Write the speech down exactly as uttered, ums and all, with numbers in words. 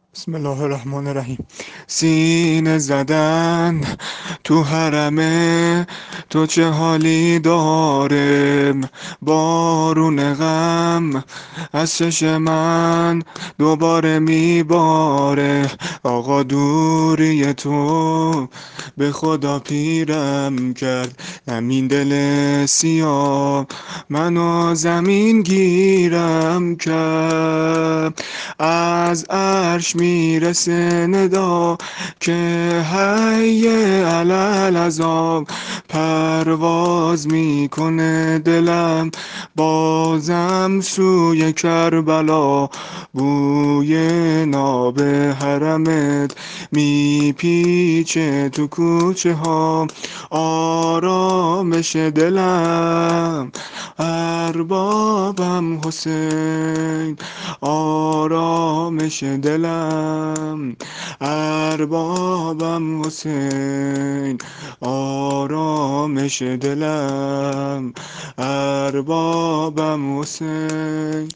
بسم الله الرحمن الرحیم. سینه زدن تو حرمه، تو چه حالی داره؟ بارون غم از چش من دوباره میباره. آقا دوری تو به خدا پیرم کرد، همین دل سیاه منو زمین گیرم کرد. از عرش میرسه ندا که حی علی العذاب، پرواز میکنه دلم بازم سوی کربلا. بوی ناب حرمت میپیچه تو کوچه ها، آرامش دلم اربابم حسین، آرامش دلم اربابم حسین، آرامش دلم اربابم حسین.